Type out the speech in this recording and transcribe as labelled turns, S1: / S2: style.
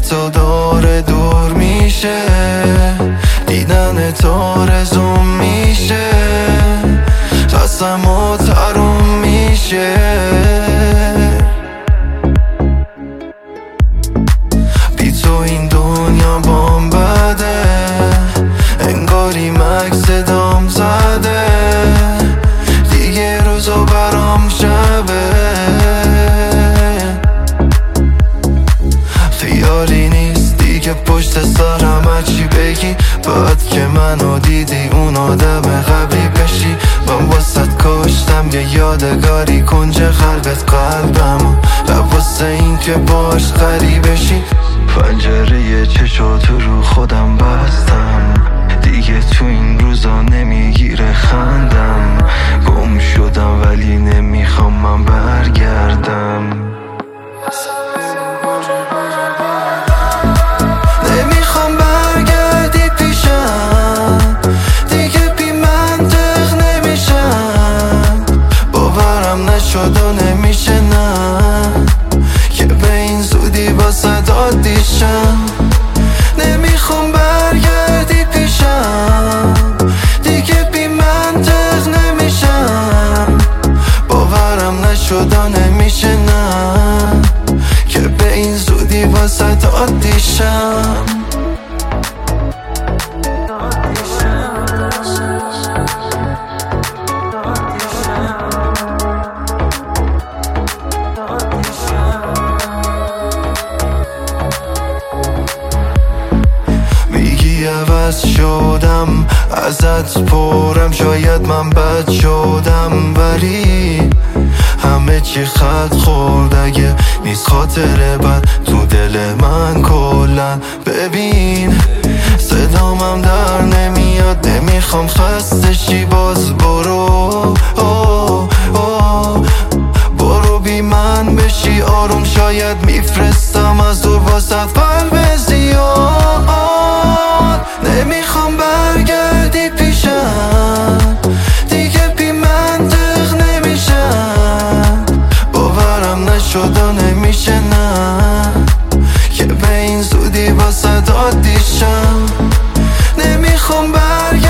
S1: تو داره دور میشه، دیدن تو رزوم میشه، قسمو تروم میشه. بی تو این دنیا بام بده، انگاری مکس دام زده، دیگه روزا برام شبه. خیالی نیست دیگه پشت سرم هرچی بگی، بعد که منو دیدی اون آدم قبلی بشی. من واسط کشتم یه یادگاری کنج قلبم، واسه این که باش غریبشی. پنجره چشاتو رو خودم بستم، دیگه تو این روزا نمیگیره خندم. گم شدم ولی نمیخوام من برگردم، نمیخوام برگردی پیشم، دیگه بی منطق نمیشم. باورم نشد و نمیشه نه، که به این زودی واسه عادیشم. نمیخوام برگردی پیشم، دیگه بی منطق نمیشم. باورم نشد و نمیشه نه، که به این زودی واسه عادیشم. میگی عوض شدم، ازت پرم، شاید من بد شدم، ولی همه چی خط خورد اگه نیست خاطره بد تو دل من کلن. ببین صدامم در نمیاد، نمیخوام خسته شی، باز برو برو بی من بشی آروم. شاید میفرستم از دور واسط قلب زیاد، نمیخوام برگردی پیشم، دیگه بی منطق نمیشم. باورم نشد و نمیشه نه، که به این زودی واسه عادیشم. نمیخوام برگردی